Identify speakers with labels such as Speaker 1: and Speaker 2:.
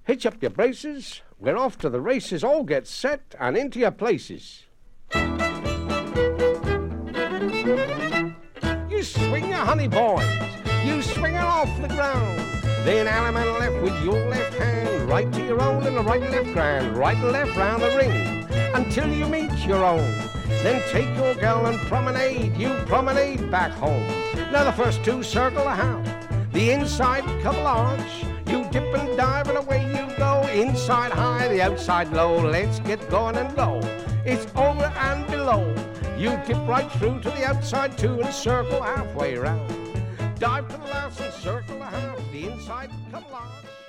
Speaker 1: Hitch up your braces. We're off to the races. All get set and into your places. You swing your honey boys. You swing her off the ground. Then arm and left with your left hand. Right to your own and the right and left grand. Right and left round the ring until you meet your own. Then take your gal and promenade. You promenade back home. Now the first two circle the house. The inside couple arch. You dip and dive and away you go. Inside high, the outside low. Let's get going and go. It's over and below. You dip right through to the outside too and circle halfway round. Dive to the last and circle the half. The inside couple arch.